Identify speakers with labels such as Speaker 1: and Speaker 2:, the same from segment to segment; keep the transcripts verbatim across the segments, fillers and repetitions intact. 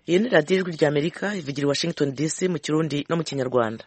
Speaker 1: Iyi ni radiyo ijwi rya Amerika ivugira i Washington D C mu Kirundi no mu Kinyarwanda.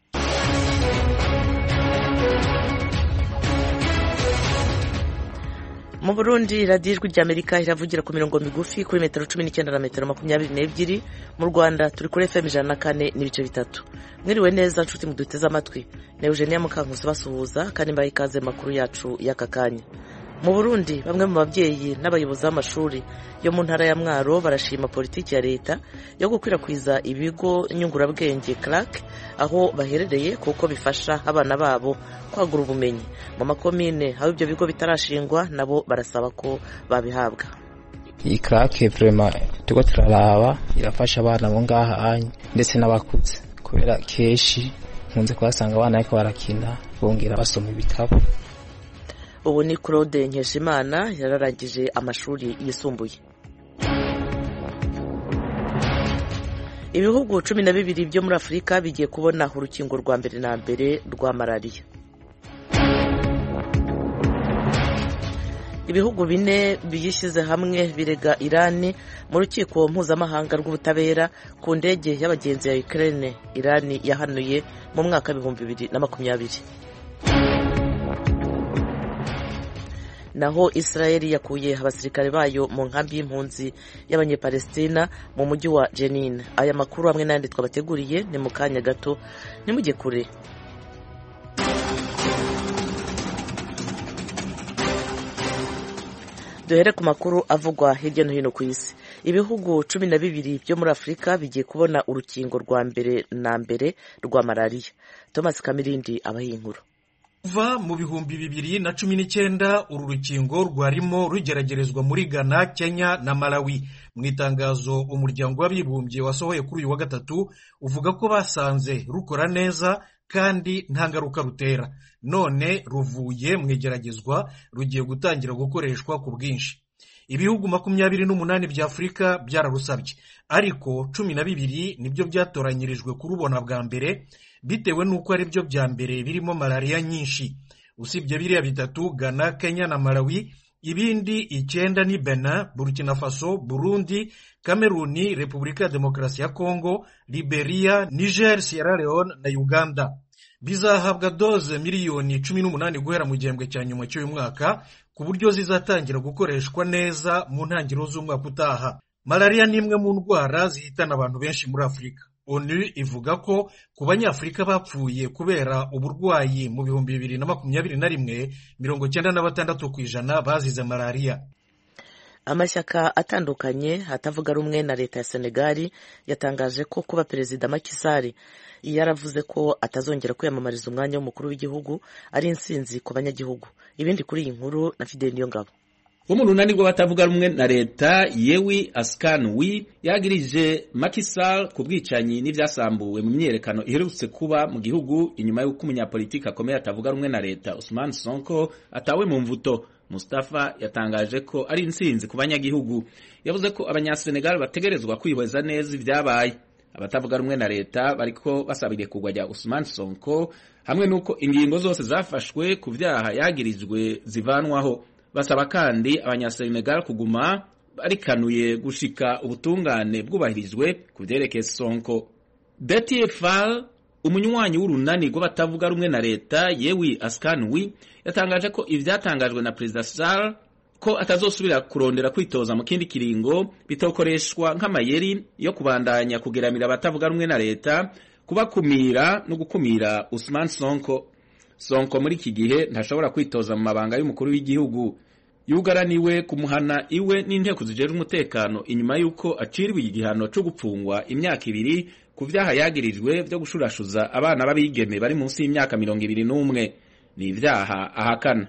Speaker 1: Mu Burundi radiyo ijwi rya Amerika iravugira ku mirongo migufi kuri metero cumi n'icyenda na metero makumyabiri n'ebyiri. Mu Rwanda turi kuri F M ijana na kane n'ibice bitatu. Mwiriwe neza nshuti muduteze amatwi. Ne Eugenia Mukankusi basuhuza kandi mbaye ikaze makuru yacu y'aka kanya. Mu Burundi bamwe mu babyeyi n'abayobozi b'amashuri yo mu ntara ya Mwaro barashima politiki ya leta yo gukwirakwiza ibigo nyungurabwenge C L A C aho baherereye kuko bifasha abana babo kwagura ubumenyi. Mu makomine aho ibyo bigo bitarashingwa nabo barasaba ko babihabwa.
Speaker 2: Iyi C L A C vraiment tuko turaraba irafasha abana bo ngaha ndetse n'abakuze kubera keshi nkunze kwasanga abana ariko barakina bongera basoma ibitabo.
Speaker 1: Ubu ni Claude Nkeshimana yararangije amashuri yisumbuye. Ibihugu cumi na bibiri byo muri Afurika bigiye kubona urukingo rwa mbere na mbere rwa malaria. Ibihugu bine biyishyize hamwe birega Irani mu rukiko mpuzamahanga rw'ubutabera ku ndege y'abagenzi ya Ukraine Irani yahanuye mu mwaka w'ibihumbi bibiri na makumyabiri. Naho Israeli yakuye abasirikare bayo mu nkambi y'impunzi y'abanyepalestina mu mujyi wa Jenin. Aya makuru hamwe n'andi twabateguriye ni mu kanya gato nimujye kure. Duhere ku makuru avugwa hirya no hino ku isi. Ibihugu cumi na bibiri byo muri Afurika bigiye kubona urukingo rwa mbere na mbere rwa malaria. Thomas Kamirindi abaha inkuru.
Speaker 3: Kuva mu bihumbi bibiri na cumi n'icyenda uru rukingo rwarimo rugeragerezwa muri Ghana, Kenya na Malawi. Mu itangazo umuryango w'abibumbye wasohoye kuri uyu wa gatatu uvuga ko basanze rukora neza kandi nta ngaruka rutera. None ruvuye mu igeragezwa rugiye gutangira gukoreshwa ku bwinshi. Ibihugu makumyabiri n'umunani bya Afurika byararusabye, ariko cumi na bibiri nibyo byatoranyirijwe kurubona bwa mbere bitewe nuko ari byo bya mbere birimo malaria nyinshi. Usibye biriya bitatu, Ghana, Kenya na Malawi, ibindi icyenda ni Benin, Burkina Faso, Burundi, Cameroon, Repubulika ya Demokarasi ya Kongo, Liberia, Niger, Sierra Leone na Uganda. Bizahabwa doze miliyoni cumi n'umunani guhera mu gihembwe cya nyuma cy'uyu mwaka ku buryo zizatangira gukoreshwa neza mu ntangiriro z'umwaka utaha. Malaria ni imwe mu ndwara zihitana abantu benshi muri Afurika. ONU ivuga ko ku banyafurika bapfuye kubera uburwayi mu bihumbi bibiri na makumyabiri na rimwe mirongo cyenda na batandatu ku ijana bazize malaria.
Speaker 1: Amashyaka atandukanye atavuga rumwe na leta ya Senegal yatangaje ko kuba perezida Macky Sall yaravuze ko atazongera kwiyamamariza umwanya w'umukuru w'igihugu ari insinzi ku banyagihugu. Ibindi kuri iyi nkuru na Fidel Niyongabo.
Speaker 4: Wo mu runani rw'abatavuga rumwe na leta Yewi Askanwi yagirije Macky Sall ku bwicanyi n'ivyasambuwe mu myerekano iherutse kuba mu gihugu inyuma y'uko umunyapolitiki akomeye atavuga rumwe na leta Ousmane Sonko atawe mu mvuto. Mustafa yatangaje ko ari insinzi ku banyagihugu. Yavuze ko abanyasenegal bategerezwa kwihweza neza ivyabaye. Abatavuga rumwe na leta bariko basabiriye kugwa rya Ousmane Sonko hamwe nuko ingingo zose zafashwe ku vyaha yagirijwe zivanwaho. Basaba kandi abanyasenegal kuguma barikanuye gushika ubutungane bwubahirijwe kuvyerekeye Sonko. Betty Fall, umunywanyi w'urunani rw'abatavuga rumwe na leta Yewi Askanwi, yatangaje ko ivyatangajwe na President Sall ko atazosubira kurondera kwitoza mu kindi kiringo bitokoreshwa nk'amayeri yo kubandanya kugeramira abatavuga rumwe na leta, kubakumira no gukumira Ousmane Sonko. Sonko muri iki gihe ntashobora kwitoza mu mabanga y'umukuru w'igihugu. Yugaraniwe kumuhana iwe n'inteko zijejwe umutekano inyuma yuko aciriwe igihano cyo gupfungwa imyaka ibiri ku vyaha yagirijwe byo gushurashuza abana babigeme bari munsi y'imyaka mirongo ibiri n'umwe. Ni ivyaha ahakana.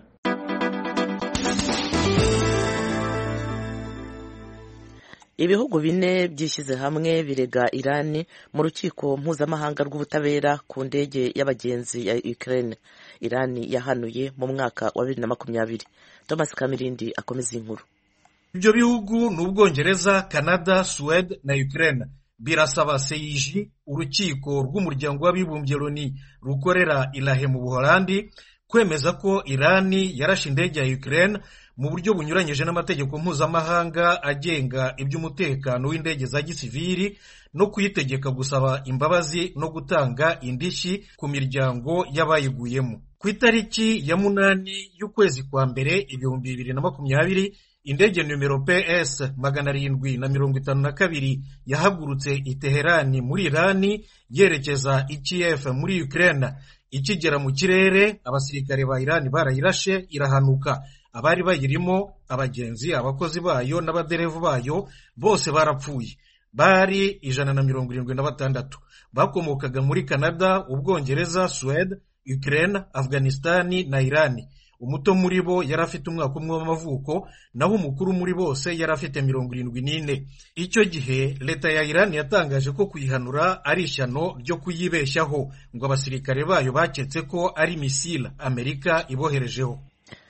Speaker 1: Ibihugu bine byishyize hamwe birega Irani mu rukiko mpuzamahanga rw'ubutabera ku ndege y'abagenzi ya Ukraine Irani yahanuye mu mwaka wa bibiri na makumyabiri. Thomas Kamirindi akomeza inkuru.
Speaker 3: Ibyo bihugu ni Ubwongereza, Canada, Suède na Ukraine. Birasaba C I J, urukiko rw'umuryango w'abibumbye Loni rukorera Ilahe mu Buholandi, kwemeza ko Irani yarashe indege ya Ukraine mu buryo bunyuranyije n'amategeko mpuzamahanga agenga iby'umutekano w'indege za gisivili no kuyitegeka gusaba imbabazi no gutanga indishyi ku miryango y'abayiguyemo. Ku itariki ya munani y'ukwezi kwa mbere ibihumbi bibiri na makumyabiri indege numero P S magana arindwi na mirongo itanu na kabiri yahagurutse i Teherani muri Irani yerekeza i Kiev muri Ukraine. Ikigera mu kirere abasirikare ba Irani barayirashe irahanuka. Abari bayirimo, abagenzi, abakozi bayo n'abaderevu bayo bose barapfuye. Bari ijana na mirongo irindwi na batandatu. Bakomokaga muri Canada, Ubwongereza, Sweden, Ukraine, Afghanistani na Irani. Umuto muri bo yari afite umwaka umwe w'amavuko, naho umukuru muri bose yari afite mirongo irindwi n'ine. Icyo gihe leta ya Irani yatangaje ko kuyihanura ari ishyano ryo kuyibeshyaho, ngo abasirikare bayo baketse ko ari misile Amerika iboherejeho.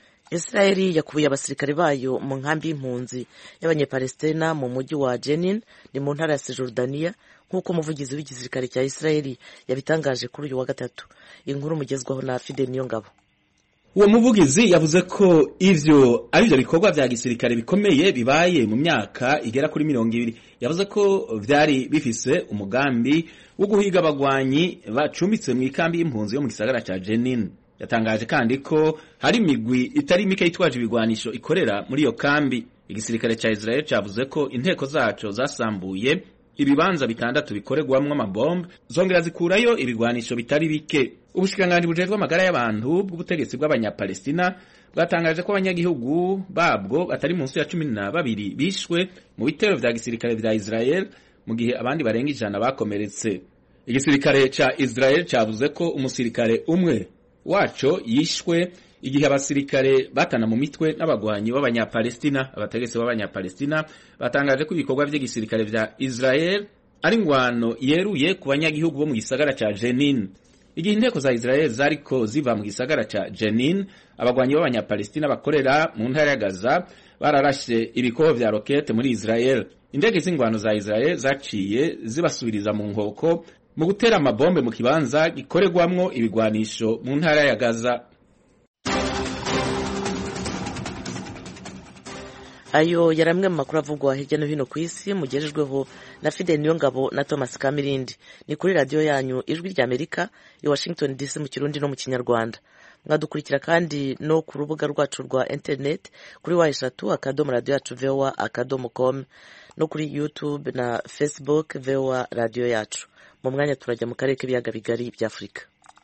Speaker 1: Israeli yakubiye abasirikare bayo mu nkambi y'impunzi y'abanyepalestina mu mujyi wa Jenin ni mu ntara ya Cisjordania nk'uko umuvugizi w'igisirikare cya Israeli yabitangaje kuri uyu wa gatatu. Inkuru mugezwaho na Fidel Niyongabo.
Speaker 4: Uwo muvugizi yavuze ko ivyo ari byo bikorwa vya gisirikare bikomeye bibaye mu myaka igera kuri mirongo ibiri. Yavuze ko vyari bifise umugambi wo guhiga abagwanyi bacumitse mu ikambi y'impunzi yo mu gisagara ca Jenin. Yatangaje kandi ko hari imigwi itari mike yitwaje ibigwanisho ikorera muri iyo kambi. Igisirikare ca Israel cavuze ko inteko zaco zasambuye ibibanza bitandatu bikoregwamwo amabombe zongera zikurayo ibigwanisho bitari bike. Ubushikiranganji bujejwe amagara y'abantu bw'ubutegetsi bw'abanyapalestina bwatangaje ko abanyagihugu babwo batari munsi ya cumi na babiri bishwe mu bitero vya gisirikare vya Israel mu gihe abandi barenga ijana bakomeretse. Igisirikare ca Israel cavuze ko umusirikare umwe waco yishwe igihe abasirikare batana mu mitwe n'abagwanyi b'abanyapalestina. Abategetsi b'abanyapalestina batangaje ko ibikorwa vy'igisirikare vya Israel ari ngwano yeruye ku banyagihugu bo mu gisagara ca Jenin. Igihe inteko za Israel zariko ziva mu gisagara ca Jenin, abagwanyi b'abanyapalestina bakorera mu ntara ya Gaza bararashe ibikoho vya rokete muri Israel. Indege z'ingwano za Israel zaciye zibasubiriza mu nkoko mu gutera amabombe mu kibanza gikoregwamwo ibigwanisho mu ntara ya Gaza.
Speaker 1: Ayo yaramwe mu makuru avugwa hirya no hino ku isi mugejejweho na Fidel Niyongabo na Thomas Kamirindi. Ni kuri radio yanyu Ijwi rya Amerika i Washington D C mu Kirundi no mu Kinyarwanda. Mwadukurikira kandi no ku rubuga rwacu rwa internet kuri wa eshatu akadomo radio yacu V O A akadomo com no kuri YouTube na Facebook V O A radio yacu. Mu mwanya turajya mu karere k'ibiyaga bigari bya Afrika.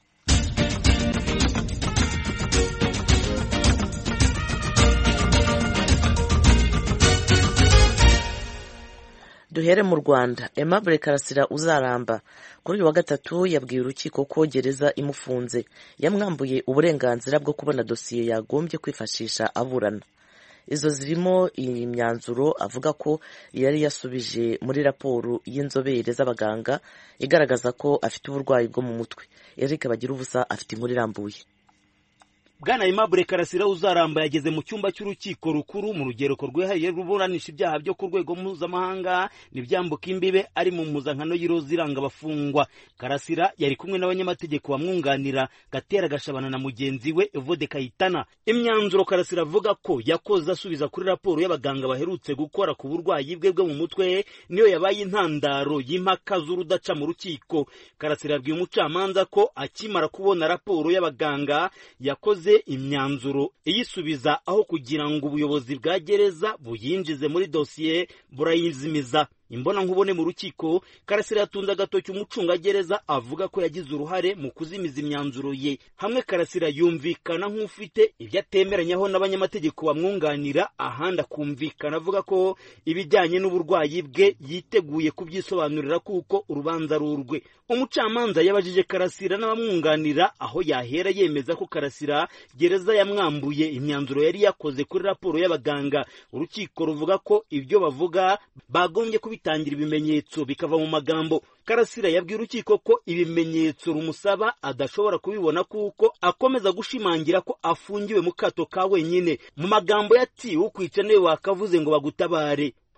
Speaker 1: Duhere mu Rwanda. Aimable Karasira Uzaramba kuri uyu wa gatatu yabwiye urukiko ko gereza imufunze yamwambuye uburenganzira bwo kubona dosiye yagombye kwifashisha aburana. Izo zirimo imyanzuro avuga ko yari yasubije muri raporo y'inzobere z'abaganga igaragaza ko afite uburwayi bwo mu mutwe. Eric Bagirubusa afite inkuru irambuye.
Speaker 5: Bwana Aimable Karasira Uzaramba yageze mu cyumba cy'urukiko rukuru mu rugereko rwihariye ruburanisha ibyaha byo ku rwego mpuzamahanga n'ibyambuka imbibe ari mu muzankano y'iroza iranga abafungwa. Karasira yari kumwe n'abanyamategeko bamwunganira Gatera Gashabana na mugenzi we Evode Kayitana. Imyanzuro Karasira avuga ko yakoze asubiza kuri raporo y'abaganga baherutse gukora ku burwayi bwe bwo mu mutwe niyo yabaye intandaro y'impaka z'urudaca mu rukiko. Karasira yabwiye umucamanza ko akimara kubona raporo y'abaganga yakoze imyanzuro iyisubiza aho kugira ngo ubuyobozi bwa gereza buyinjize muri dosiye burayizimiza. Imbona nkubone mu rukiko Karasira yatunze agatoki umucunga gereza avuga ko yagize uruhare mu kuzimiza imyanzuro ye. Hamwe Karasira yumvikana nk'ufite ibyo atemeranyaho n'abanyamategeko bamwunganira, ahandi akumvikana avuga ko ibijyanye n'uburwayi bwe yiteguye kubyisobanurira kuko urubanza rurwe. Umucamanza yabajije Karasira n'abamwunganira aho yahera yemeza ko Karasira gereza yamwambuye imyanzuro yari yakoze kuri raporo y'abaganga. Urukiko ruvuga ko ibyo bavuga bagombye kubitangira ibimenyetso bikava mu magambo. Karasira yabwiye urukiko ko ibimenyetso rumusaba adashobora kubibona kuko akomeza gushimangira ko afungiwe mu kato ka wenyine. Mu magambo yati ukwica niwe wakavuze ngo bagutabare.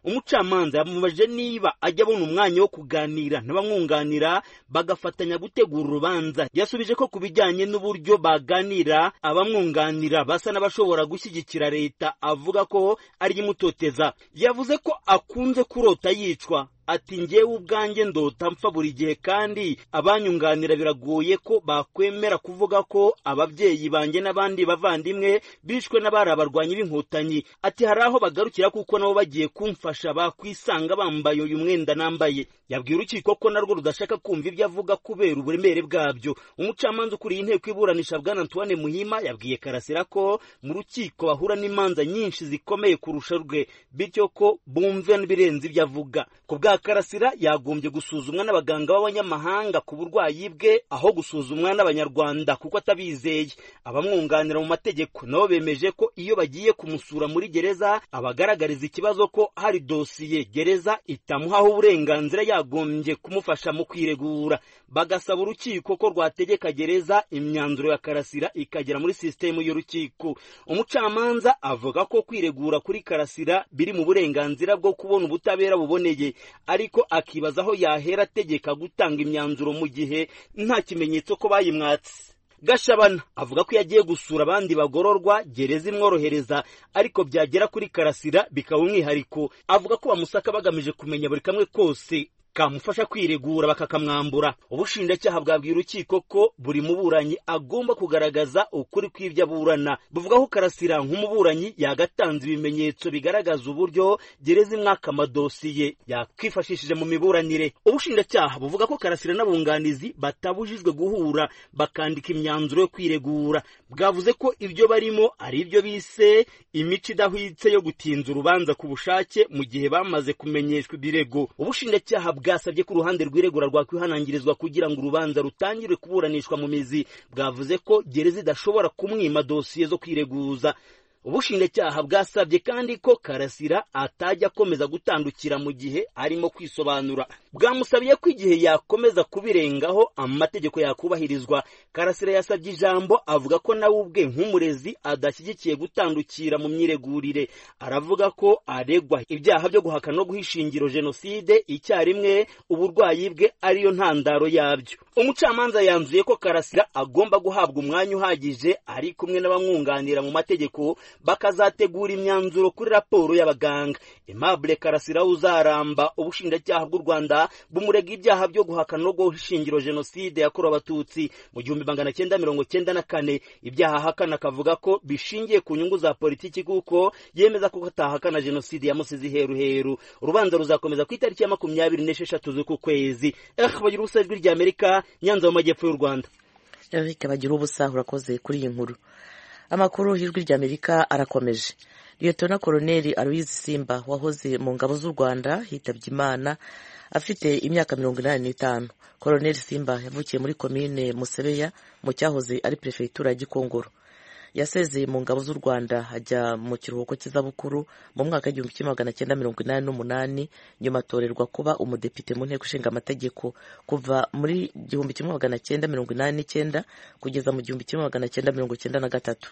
Speaker 5: umucamanza yamubajije niba ajya abona umwanya wo kuganira n'abamwunganira bagafatanya gutegura urubanza. Yasubije ko kubijyanye n'uburyo baganira abamwunganira basa n'abashobora gushyigikira leta, avuga ko ari imutoteza. Yavuze ko akunze kurota yicwa. Ati njyewe ubwanjye ndota mpfa buri gihe, kandi abanyunganira biragoye ko bakwemera kuvuga ko ababyeyi banjye n'abandi bavandimwe bishwe n'abari abarwanyi b'inkotanyi. Ati hari aho bagarukira kuko nabo bagiye kumfasha bakwisanga bambaye uyu mwenda nambaye. Yabwiye urukiko ko narwo rudashaka kumva ibyo avuga kubera uburemere bwabyo. Umucamanza ukuriye inteko iburanisha Bwana Antoine Muhima yabwiye Karasira ko mu rukiko bahura n'imanza nyinshi zikomeye kurusha rwe, bityo ko bumva n'ibirenze ibyo avuga. Kubwa Karasira yagombye gusuzumwa n'abaganga b'abanyamahanga ku burwayi bwe aho gusuzumwa n'abanyarwanda kuko atabizeye. Abamwunganira mu mategeko nabo bemeje ko iyo bagiye kumusura muri gereza abagaragariza ikibazo ko hari dosiye gereza itamuhaho uburenganzira yagombye kumufasha mu kwiregura. Bagasaba urukiko ko rwategeka gereza imyanzuro ya Karasira ikagera muri sisitemu y'urukiko. Umucamanza avuga ko kwiregura kuri Karasira biri mu burenganzira bwo kubona ubutabera buboneye, ariko akibaza aho yahera ategeka gutanga imyanzuro mu gihe nta kimenyetso ko bayimwatse. Gashabana avuga ko yagiye gusura abandi bagororwa gereza imworohereza, ariko byagera kuri Karasira bikaba umwihariko. Avuga ko bamusaka bagamije kumenya buri kamwe kose kamufasha kwiregura bakakamwambura. Ubushinjacyaha bwabwiye urukiko ko buri muburanyi agomba kugaragaza ukuri kw'ibyo aburana. Buvuga ko Karasira nk'umuburanyi yagatanze ibimenyetso bigaragaza uburyo gereza imwaka amadosiye yakwifashishije mu miburanire. Ubushinjacyaha buvuga ko Karasira n'abunganizi batabujijwe guhura bakandika imyanzuro yo kwiregura. Bwavuze ko ibyo barimo ari ibyo bise imico idahwitse yo gutinza urubanza ku bushake mu gihe bamaze kumenyeshwa ibirego. Ubushinjacyaha bwasabye ko uruhande rw'iregura rwakwihanangirizwa kugira ngo urubanza rutangire kuburanishwa mu mizi. Bwavuze ko gereza idashobora kumwima dosiye zo kwireguza. Ubushinjacyaha bwasabye kandi ko Karasira atajya akomeza gutandukira mu gihe arimo kwisobanura. Bwamusabiye ko igihe yakomeza kubirengaho amategeko yakubahirizwa. Karasira yasabye ijambo avuga ko nawe ubwe nk'umurezi adashyigikiye gutandukira mu myiregurire. Aravuga ko aregwa ibyaha byo guhakana no guhisha ingiro jenoside icyarimwe, uburwayi bwe ariyo ntandaro yabyo. Umucamanza yanzuye ko Karasira agomba guhabwa umwanya uhagije ari kumwe n'abamwunganira mu mategeko bakazategura imyanzuro kuri raporo y'abaganga. Aimable Karasira uzaramba ubushinjacyaha bw'u Rwanda bumurega ibyaha byo guhakana no guhisha ingiro jenoside yakorewe abatutsi mu gihumbi magana cyenda mirongo cyenda na kane. Ibyaha ahakana akavuga ko bishingiye ku nyungu za politiki kuko yemeza ko atahakana jenoside yamusize iheruheru. Urubanza ruzakomeza ku itariki ya makumyabiri n'esheshatu z'uku kwezi. Eh bagira ubusa ijwi ry'Amerika, Nyanza mu majyepfo y'u Rwanda.
Speaker 1: Eric bagira ubusa urakoze kuri iyi nkuru. Amakuru y'ijwi ry'Amerika arakomeje. Lieutenant Colonel Aloys Simba wahoze mu ngabo z'u Rwanda hitabye Imana afite imyaka mirongo inani n'itanu. Colonel Simba yavukiye muri komine Musebeya mu cyahoze ari prefecture ya Gikongoro. Yasezeye mu ngabo z'u Rwanda ajya mu kiruhuko cy'izabukuru mu mwaka w'igihumbi kimwe magana cyenda mirongo inani n'umunani, nyuma atorerwa kuba umudepite mu nteko ishinga amategeko kuva muri igihumbi kimwe magana cyenda mirongo inani n'icyenda kugeza mu gihumbi kimwe magana cyenda mirongo cyenda na gatatu.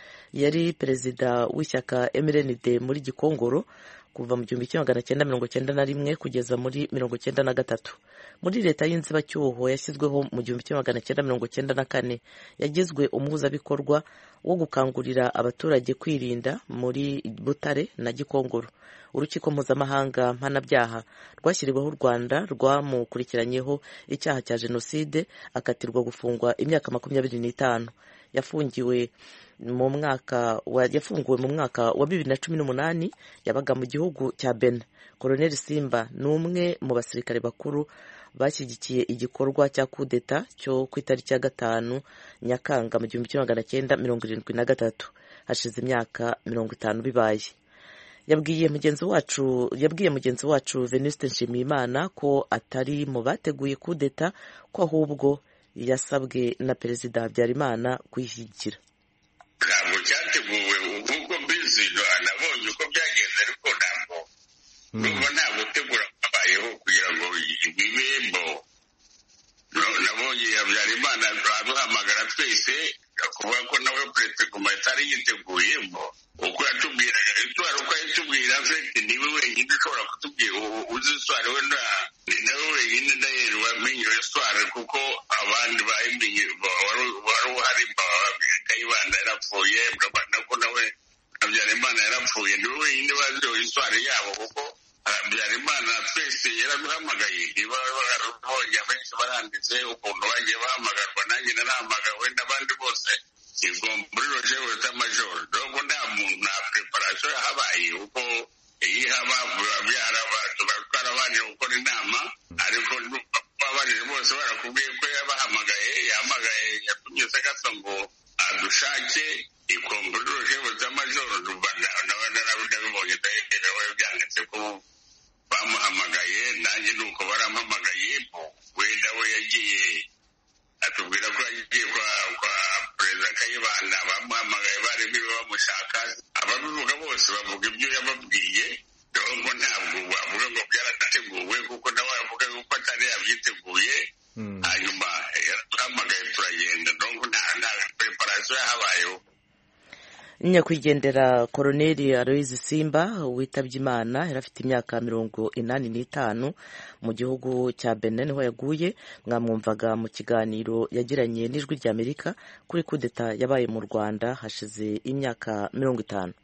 Speaker 1: Yari perezida w'ishyaka M R N D muri Gikongoro kuva mu gihumbi kimwe magana cyenda mirongo cyenda na rimwe kugeza muri mirongo cyenda na gatatu. Muri leta y'inzibacyuho yashyizweho mu gihumbi kimwe magana cyenda mirongo cyenda na kane yagizwe umuhuzabikorwa wo gukangurira abaturage kwirinda muri Butare na Gikongoro. Urukiko mpuzamahanga mpanabyaha rwashyiriweho u Rwanda rwamukurikiranyeho icyaha cya jenoside akatirwa gufungwa imyaka makumyabiri n'itanu. Yafungiwe mu mwaka wa yafunguwe mu mwaka wa bibiri na cumi n'umunani yabaga mu gihugu cya Benin. Colonel Simba ni umwe mu basirikare bakuru bashyigikiye igikorwa cya kudeta cyo ku itariki ya gatanu Nyakanga mu gihumbi kimwe magana cyenda mirongo irindwi na gatatu. Hashize imyaka mirongo itanu bibaye. Yabwiye mugenzi wacu yabwiye mugenzi wacu Venuste Nshimiyimana ko atari mu bateguye kudeta, ko ahubwo yasabwe na Perezida Habyarimana kuyishyigikira.
Speaker 6: Ntabwo cyateguwe nk'uko mbizi, nabonye uko byagenze ariko ntabwo n'ubu nta gutegura kwabayeho kugira ngo ibibembo. Nabonye Habyarimana aduhamagara twese kuvuga ko nawe Perezida Guma atari yiteguye ngo uko yatubwiraga itwara uko yatubwira afite niwe wenyine ushobora kutubwira uzi iswara we ni nawe wenyine ndahera wamenye iyo iswara kuko abandi bayimenye wari uhari Kayibanda yarapfuye nako nawe Habyarimana yarapfuye niwe wenyine bazi iyo iswara yabo kuko Habyarimana twese yaraduhamagaye niba barabonye abenshi baranditse ukuntu bagiye bahamagarwa nanjye narahamagawe n'abandi bose ubwo muri roje wita majoro dogo nta muntu na preparation yahabaye uko iyi haba byarabantu barabanje gukora inama ariko ababarije bose barakubwiye ko yabahamagaye yahamagaye yatumye sagasa ngo adushake ikomburi roje wita majoro rubanda n'abandi n'abibonye ndayerewe byanditse ko bamuhamagaye nanjye nuko barampamagaye wenda we yagiye atubwira ko yagiye kwa kwa perezida Kayibanda bamuhamagaye bari biwe bamushaka ababivuga bose bavuga ibyo yababwiye dogo ntabwo bavuga ngo byarateguwe kuko nawe avuga ko atari yabyiteguye hanyuma yarahamagaye turagenda dogo nta nta preparation yahabayeho.
Speaker 1: Nyakwigendera Koloneli Aloyizi Simba witabye Imana yari afite imyaka mirongo inani n'itanu mu gihugu cya Benin niho yaguye. Mwamwumvaga mu kiganiro yagiranye n'Ijwi ry'Amerika kuri kudeta yabaye mu Rwanda hashize imyaka mirongo itanu.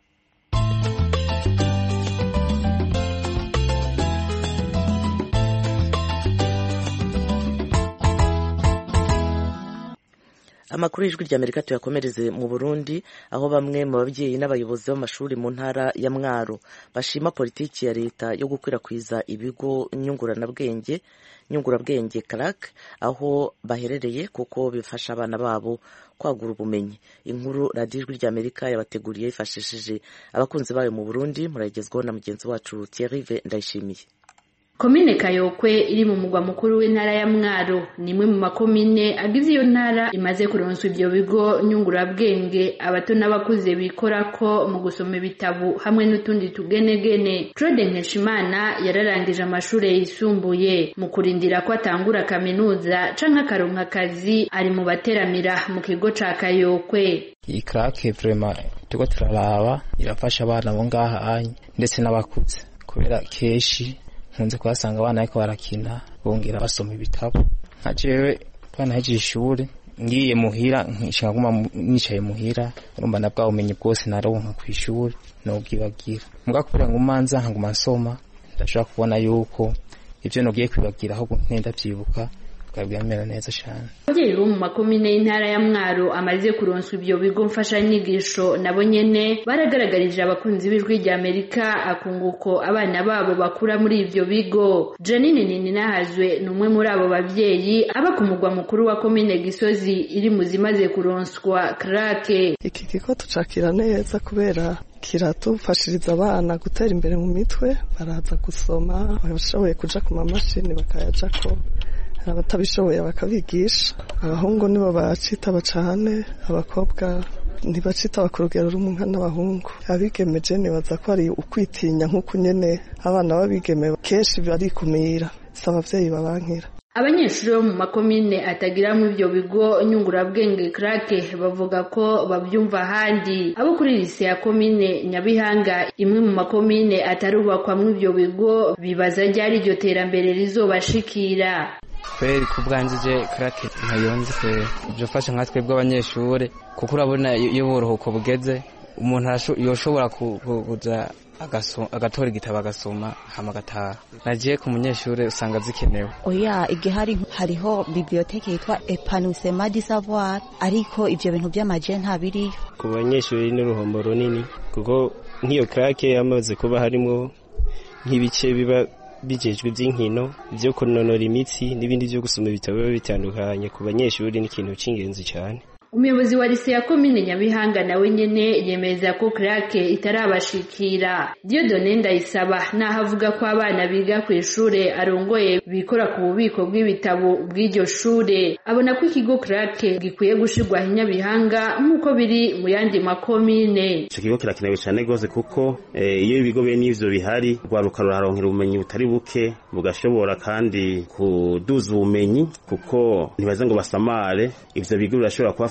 Speaker 1: Amakuru y'Ijwi ry'Amerika tuyakomereze mu Burundi aho bamwe mu babyeyi n'abayobozi b'amashuri mu ntara ya Mwaro bashima politiki ya leta yo gukwirakwiza ibigo nyunguranabwenge nyungurabwenge C R A C aho baherereye kuko bifasha abana babo kwagura ubumenyi. Inkuru Radio Ijwi ry'Amerika yabateguriye ifashishije abakunzi bayo mu Burundi muragezwaho na mugenzi wacu Thierry Ndayishimiye.
Speaker 7: Komine Kayokwe iri mu mugwa mukuru w'intara ya Mwaro ni imwe mu makomine agize iyo ntara imaze kuronswa ibyo bigo nyungurabwenge abato n'abakuze bikorako mu gusoma ibitabo hamwe n'utundi tugenegene. Claude Nkeshimana yararangije amashuri yisumbuye mu kurindira ko atangura kaminuza canke akaronka akazi ari mu bateramira mu kigo ca Kayokwe.
Speaker 2: Iyi C R A C vraiment tuko turaraba irafasha abana bo ngaha ndetse n'abakuze kubera keshi nkunze kwasanga abana ariko barakina bongera basoma ibitabo. Nka jewe bana heje ishuri ngiye muhira nkishaka guma nicaye muhira urumva nabwa umenye bwose naronka ku ishuri no bwibagira muga kubera ngo manza nkaguma nsoma ndashaka kubona yuko ivyo nogiye kwibagira aho ntenda byibuka bwabwamera neza cyane.
Speaker 7: Ababyeyi bo mu makomine y'intara ya Mwaro amaze kuronswa ibyo bigo mfasha nyigisho nabo nyene baragaragarije abakunzi b'Ijwi ry'Amerika akunguko abana babo bakura muri ivyo bigo. Janine Ninahazwe numwe muri abo bavyeyi aba ku mugwa mukuru wa komine Gisozi iri mu zimaze kuronswa C R A C.
Speaker 8: Iki kigo tucakira neza kubera kiratufashiriza abana gutera imbere mu mitwe, baraza gusoma bashoboye kuja ku mamashini bakayajako, abatabishoboye bakabigisha. Abahungu nibo bacitaba cane, abakobwa ntibacitaba ku rugero rumwe n'abahungu. Abigemeje nibaza ko ari ukwitinya nk'uko nyene abana babigeme kenshi barikumira, si abavyeyi babankira.
Speaker 7: Abanyeshuri bo mu makomine atagiramwe ibyo bigo nyungurabwenge C R A C bavuga ko babyumva handi. Abo kuri lise ya komine Nyabihanga imwe mu makomine atarubakwamwe ibyo bigo bibaza ryari iryo terambere rizobashikira.
Speaker 9: Kweri kubwanjije C R A C ntayonze kweri ibyo fasha nka twebwe abanyeshuri kuko urabona iyo buruhuko bugeze umuntu yoshobora kuza agatora igitabo agasoma hama gataha. Nagiye ku munyeshuri usanga zikenewe.
Speaker 10: Oya igihari hariho biblioteke yitwa Épanouissement du Savoir ariko ivyo bintu by'amaje ntabiri.
Speaker 11: Ku banyeshuri n'uruhombo runini kuko nk'iyo C R A C yamaze kuba harimo nk'ibice biba bijejwe by'inkino byo kunonora imitsi n'ibindi byo gusoma ibitabo bitandukanye. Ku banyeshuri n'ikintu cy'ingenzi cyane.
Speaker 7: Umuyobozi wa lise ya komine Nyabihanga nawe nyene yemeza ko C R A C itarabashikira. Dieudonne Ndayisaba naho avuga ko abana biga ku ishure arongoye bikora ku bubiko bw'ibitabo bw'iryo shure, abona ko ikigo C R A C gikwiye gushirwa Nyabihanga nk'uko biri mu yandi makomine.
Speaker 11: Ico kigo kirakenewe cyane gose kuko eh, iyo ibigo bene ivyo bihari rwaruka ruraronkera ubumenyi butari buke, bugashobora kandi kuduza ubumenyi kuko ntibaze ngo basamare. Ivyo bigo birashobora kubafasha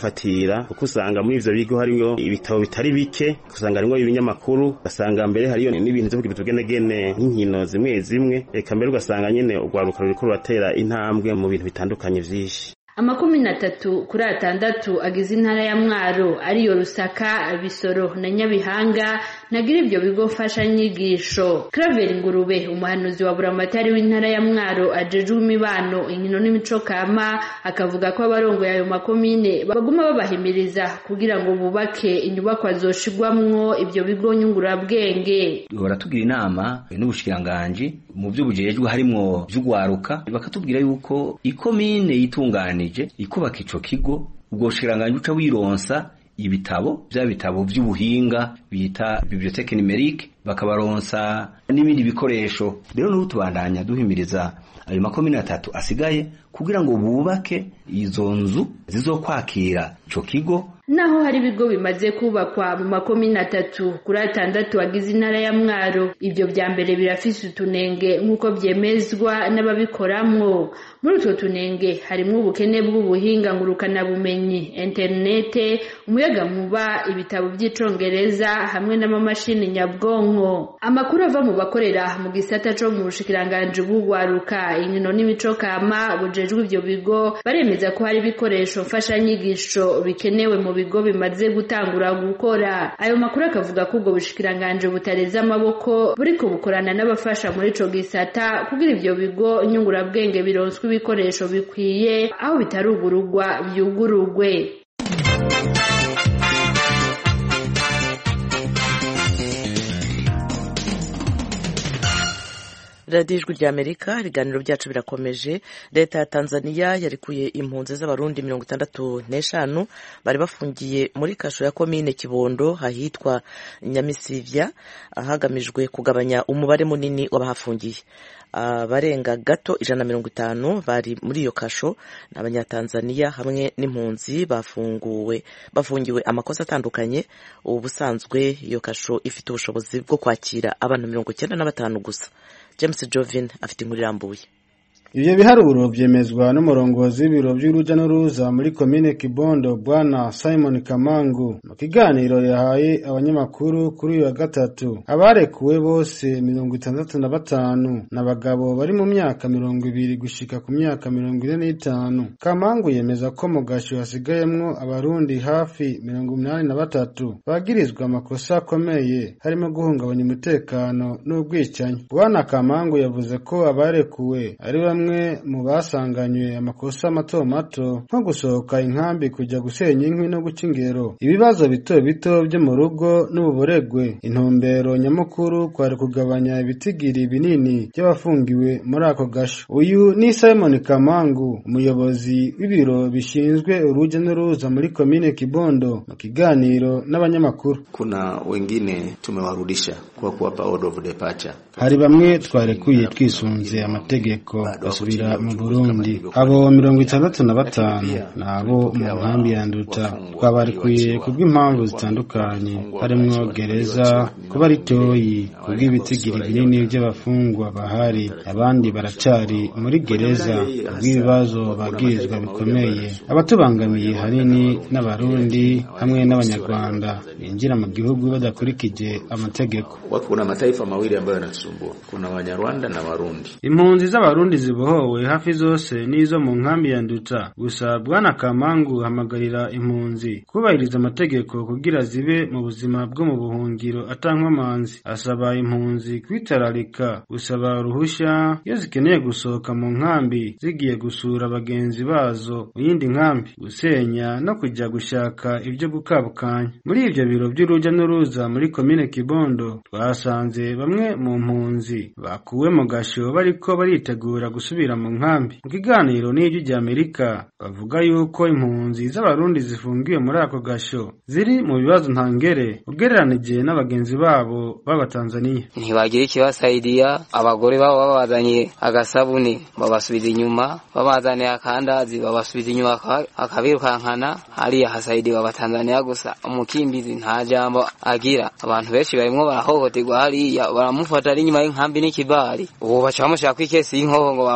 Speaker 12: kuhafatira kuko usanga muri ivyo bigo hariyo ibitabo bitari bike, usanga harimwo ibinyamakuru, ugasanga mbere hariyo n'ibintu vyo kugira utugenegene nk'inkino zimwe zimwe, eka mbere ugasanga nyene urwaruka ruriko ruratera intambwe mu bintu bitandukanye vyinshi.
Speaker 7: Amakumi na tatu kuri atandatu agize intara ya Mwaro ariyo Rusaka, Bisoro na Nyabihanga nagira ibyo bigo mfasha nyigisho. Claver Ngurube umuhanuzi wa buramatari w'intara ya Mwaro ajejwe imibano, inkino n'imico kama, akavuga ko abarongoye ayo makomine baguma babahimiriza kugira ngo bubake inyubako azoshigwamwo ibyo bigo nyungurabwenge.
Speaker 13: Baratugira inama n'ubushikiranganje mu byo bujejwe harimo vy'ugwaruka, bakatubwira yuko ikomine yitunganye ikubaka ico kigo ubwo shiranganje uca wironsa ibitabo bya bitabo by'ubuhinga bita bibliothèque numérique, bakabaronsa n'ibindi bikoresho. Rero n'utubandanya duhimiriza ayo makomine atatu asigaye kugira ngo bubake izo nzu zizokwakira ico kigo.
Speaker 7: Naho hari ibigo bimaze kubakwa mu makomine atatu kuri atandatu agize intara ya Mwaro, ibyo bya mbere birafise utunenge nk'uko byemezwa n'ababikoramwo. Muri utwo tunenge harimo ubukene bw'ubuhinga ngurukana bumenyi, interinete, umuyaga nkuba, ibitabo by'icongereza hamwe n'amamashini nyabwonko. Amakuru ava mu bakorera mu gisata co mu bushikiranganje bw'ugwaruka, inkino n'imico kama bujejwe ibyo bigo baremeza ko hari ibikoresho mfasha nyigisho bikenewe mu bigo bimaze gutangura gukora. Ayo makuru akavuga ko ubwo bushikiranganje butareza amaboko buriko bukorana n'abafasha muri ico gisata kugira ivyo bigo nyungurabwenge bironswe ibikoresho bikwiye, aho bitarugurugwa byugurugwe.
Speaker 1: Radio Ijwi rya Amerika, ibiganiro byacu birakomeje. Leta ya Tanzania yarikuye impunzi z'abarundi mirongo itandatu n'eshanu bari bafungiye muri kasho ya komine Kibondo hahitwa Nyamisivya, hagamijwe kugabanya umubare munini w'abahafungiye. Abarenga gato ijana na mirongo itanu bari muri iyo kasho n'abanyatanzania hamwe n'impunzi bafunguwe bafungiwe amakosa atandukanye. Ubusanzwe iyo kasho ifite ubushobozi bwo kwakira abantu mirongo icyenda na batanu gusa. James Jovin afite inkuru irambuye.
Speaker 14: Ibyo biharuro byemezwa n'umurongozi w'ibiro by'uruja n'uruza muri komine Kibondo Bwana Simon Kamangu mu kiganiro yahaye abanyamakuru kuri uyu wa gatatu. Abarekuwe bose mirongo itandatu na batanu n'abagabo bari mu myaka mirongo ibiri gushika ku myaka mirongo ine n'itanu. Kamangu yemeza ko mu gasho hasigayemwo abarundi hafi mirongo umunani na batatu bagirizwa amakosa akomeye harimo guhungabanya umutekano n'ubwicanyi. Bwana Kamangu yavuze ko abarekuwe ari bamwe mu basanganywe amakosa mato mato nko gusohoka inkambi kujya gusenya inkwi no guca ingero, ibibazo bito bito byo mu rugo n'ububoregwe. Intumbero nyamukuru kwari kugabanya ibitigiri binini by'abafungiwe muri ako gasho. Uyu ni Simon Kamangu, umuyobozi w'ibiro bishinzwe uruja n'uruza muri komine Kibondo, mu kiganiro n'abanyamakuru.
Speaker 15: Kuna wengine tumewarudisha kwa kuwapa order of departure.
Speaker 14: Hari bamwe twarekuye twisunze amategeko basubira mu Burundi. Abo mirongo itandatu na batanu nabo mu nkambi ya Nduta twabarekuye kubw'impamvu zitandukanye, harimo gereza kuba ritoyi kubw'ibitigiri binini by'abafungwa bahari, abandi baracari muri gereza kubw'ibibazo bagirizwa bikomeye. Abatubangamiye hanini n'abarundi hamwe n'abanyarwanda binjira mu gihugu badakurikije amategeko.
Speaker 15: Kuna mataifa mawili ambayo yanatusumbua, kuna Wanyarwanda na Warundi.
Speaker 14: Impunzi z'abarundi zibohowe hafi zose nizo mu nkambi ya Nduta. Gusa Bwana Kamangu hamagarira impunzi kubahiriza amategeko kugira zibe mu buzima bwo mu buhungiro atankomanzi. Asaba impunzi kwitararika gusaba uruhusha iyo zikeneye gusohoka mu nkambi zigiye gusura bagenzi bazo mu yindi nkambi, gusenya no kujya gushaka ibyo gukabukanya. Muri ibyo biro by'uruja n'uruza muri komine Kibondo twasanze bamwe mu mpunzi bakuwe mu gasho bariko baritegura gusubira mu nkambi. Mu kiganiro n'Ijwi rya Amerika bavuga yuko impunzi z'abarundi zifungiwe muri ako gasho ziri mu bibazo ntangere ugereranije n'abagenzi babo b'Abatanzania.
Speaker 16: Ntibagira ikibasaidia, abagore babo babazanye agasabuni babasubiza inyuma, babazaniye akandazi babasubiza inyuma, akabirukankana. Hariya hasaidiwa Abatanzania gusa, umukimbizi nta jambo agira. Abantu benshi barimo barahohoterwa hariya, baramufata ari nyuma y'inkambi n'ikibari. Ubu baca bamushaka kw'ikesi y'inkoho ngo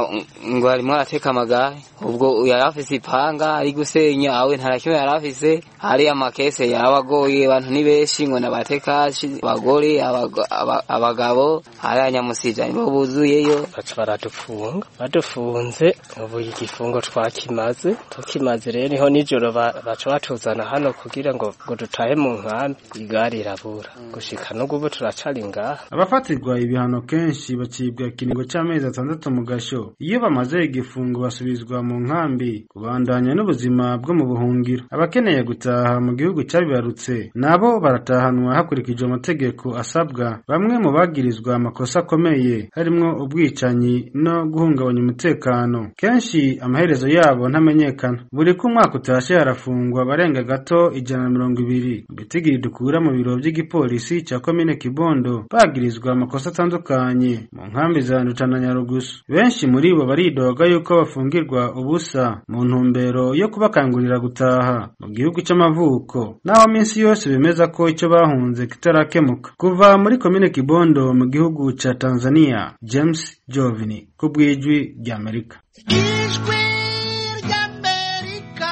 Speaker 16: ngo arimo arateka amagare ubwo yari afise ipanga ari gusenya awe ntarakimwe yari afise hari amakese yabagoye abantu ni benshi ngo nabatekashi abagore abagabo hari anyamusija nibo buzuyeyo
Speaker 17: baca baradufunga badufunze ubu igifungo twakimaze tukimaze rero niho nijoro baca batuzana hano kugira ngo ngo dutahe mu nkambi igare irabura gushika no gubu turacari ngaha.
Speaker 14: Abafatirwa ibihano kenshi bacibwa ikiringo c'amezi atandatu mu gasho iyo bamaze igifungo basubizwa mu nkambi kubandanya n'ubuzima bwo mu buhungiro. Abakeneye gutaha mu gihugu cabibarutse nabo baratahanwa hakurikijwe amategeko asabwa. Bamwe mu bagirizwa amakosa akomeye harimwo ubwicanyi no guhungabanya umutekano kenshi amaherezo yabo ntamenyekana. Buri ku mwaka utashe harafungwa barenga gato ijana na mirongo ibiri. Bitigiri dukura mu biro by'igipolisi ca komine Kibondo bagirizwa amakosa atandukanye mu nkambi za Nduta na Nyarugusu. Benshi muri bo baridoga yuko bafungirwa ubusa mu ntumbero yo kubakangurira gutaha mu gihugu c'amavuko, naho minsi yose bemeza ko ico bahunze kitarakemuka. Kuva muri komine Kibondo mu gihugu ca Tanzania, James Jovini ku bw'ijwi rya Amerika.
Speaker 18: Ijwi rya Amerika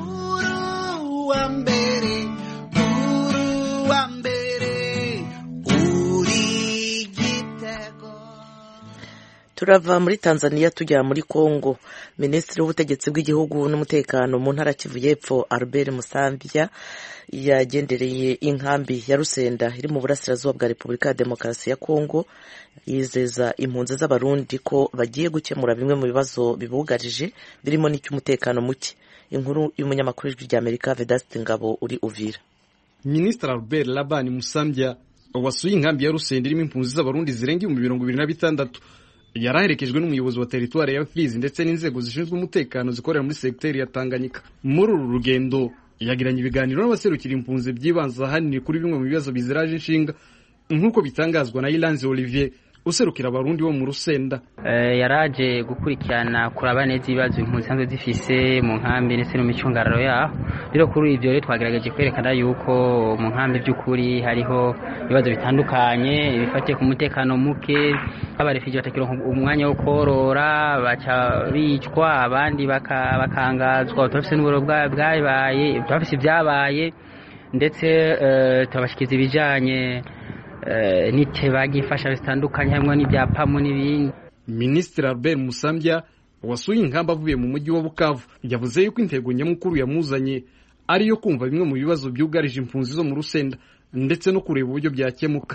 Speaker 18: uru wa mbere uru wa mbere uri gitego.
Speaker 1: Turava muri Tanzania tujya muri Kongo. Minisitiri w'ubutegetsi bw'igihugu n'umutekano mu ntara Kivu y'Epfo Albert Musambya yagendereye inkambi ya Rusenda iri mu burasirazuba bwa Repubulika ya Demokarasi ya Kongo, yizeza impunzi z'abarundi ko bagiye gukemura bimwe mu bibazo bibugarije birimo n'icy'umutekano muke. Inkuru y'umunyamakuru w'ijwi rya Amerika Vedaste Ngabo uri Uvira.
Speaker 19: Minisitiri Albert Labani Musambya wasuye inkambi ya Rusenda irimo impunzi z'abarundi zirenga ibihumbi mirongo ibiri na bitandatu yaraherekejwe n'umuyobozi wa teritwari ya Fizi ndetse n'inzego zishinzwe umutekano zikorera muri sekiteri ya Tanganyika. Muri uru rugendo yagiranye ibiganiro n'abaserukira impunzi byibanza hanini kuri bimwe mu bibazo biziraje inshinga nk'uko bitangazwa na Ilanze Olivier userukira abarundi bo mu Rusenda.
Speaker 20: Uh, yaraje gukurikirana kuraba neza ibibazo impunzi sanzwe zifise mu nkambi ndetse no micungararo yaho. Rero kuri ivyo rero twagerageje kwerekana yuko mu nkambi by'ukuri hariho ibibazo bitandukanye bifatiye ku mutekano muke, abarefije batakironka umwanya wo korora baca bicwa abandi bakangazwa, turafise n'uburo bwabaye turafise ibyabaye ndetse uh, turabashikiza ibijanye Uh, nitebagifasha bitandukanye hamwe n'ibyapamo n'ibindi.
Speaker 19: Minisitiri Albert Musambya wasuye ingamba avuye mu mujyi wa Bukavu yavuze yuko intego nyamukuru yamuzanye ari yo kumva bimwe mu bibazo byugarije impunzi zo mu Rusenda ndetse no kureba uburyo byakemuka.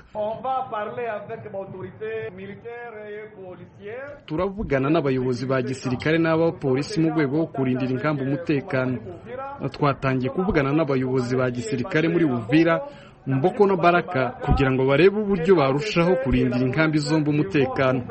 Speaker 19: Turavugana n'abayobozi ba gisirikare n'abapolisi mu rwego rwo kurindira ingamba umutekano. Twatangiye kuvugana n'abayobozi ba gisirikare muri Uvira, Mboko no Baraka kugira ngo barebe uburyo barushaho kurindira inkambi zombi umutekano.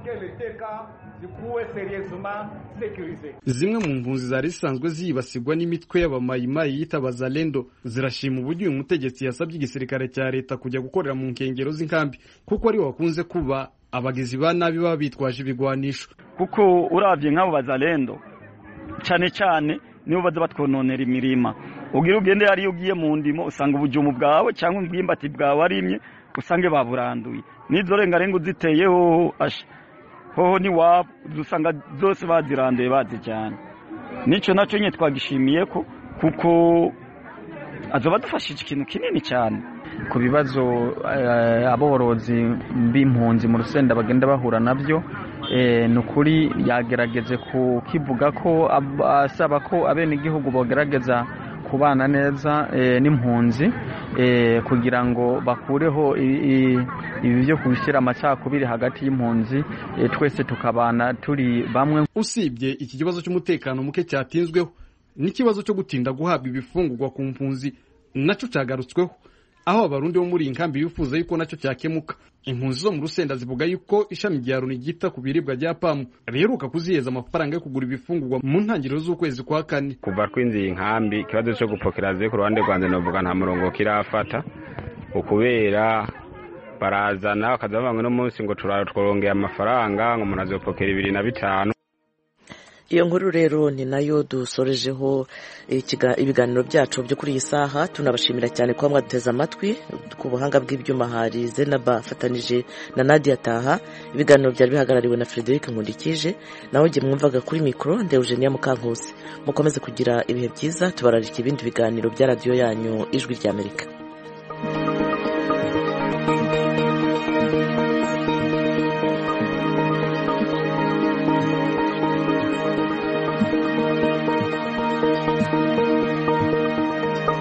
Speaker 19: Zimwe mu mpunzi zari zisanzwe zibasigwa n'imitwe y'abamayimayi yitabaza Lendo zirashima uburyo uyu mutegetsi yasabye igisirikare cya leta kujya gukorera mu nkengero z'inkambi kuko ari wakunze kuba abagizi ba nabi baba bitwaje ibigwanisho.
Speaker 21: Kuko uravye nk'abo bazalendo cyane cyane nibo baza batwononera imirima. Ugira ugende ari ugiye mu ndimo usanga ubujumu bwawe cyangwa ubwimbati bwawe arimye usange baburanduye. Nizo renga renga uziteyeho asha hoho ni wabo dusanga zose baziranduye bazi cyane. Nico naco nye twagishimiye ko kuko azoba dufashije ikintu kinini cyane
Speaker 22: ku bibazo uh, aborozi b'impunzi mu Rusenda bagenda bahura navyo. Eh, nukuri yagerageje kukivuga ko asaba ko abene igihugu bogerageza kubana neza eh, n'impunzi eh, kugira ngo bakureho ibi byo kubishyira amacakubiri hagati y'impunzi eh, twese tukabana turi bamwe.
Speaker 19: Usibye iki kibazo cy'umutekano muke cyatinzweho n'ikibazo cyo gutinda guhabwa ibifungurwa ku mpunzi naco cyagarutsweho, aho abarundi bo muri inkambi bifuza yuko naco cyakemuka. Impunzi zo mu Rusenda zivuga yuko ishami rya Loni ryita ku biribwa rya PAM riheruka kuziheza amafaranga yo kugura ibifungurwa mu ntangiriro z'ukwezi kwa kane.
Speaker 23: Kuva kwinziye inkambi ikibazo cyo gupokera ze ku ruhande rwanjye novuga nta murongo kirafata, ukubera barazana bakaza bamwe no munsi ngo turarongera amafaranga ngo umuntu azopokera ibiri na bitanu.
Speaker 1: iyo nkuru rero ni nayo dusorejeho ibiganiro byacu byo kuri iyi saha. Tunabashimira cyane kuba mwaduteze amatwi. Ku buhanga bw'ibyuma hari Zenaba afatanije na Nadia Taha. Ibiganiro byari bihagarariwe na Frederic Nkundikije, naho nge mwumvaga kuri mikoro nde Eugenia Mukankusi. Mukomeze kugira ibihe byiza, tubararika ibindi biganiro bya radio yanyu Ijwi ry'Amerika.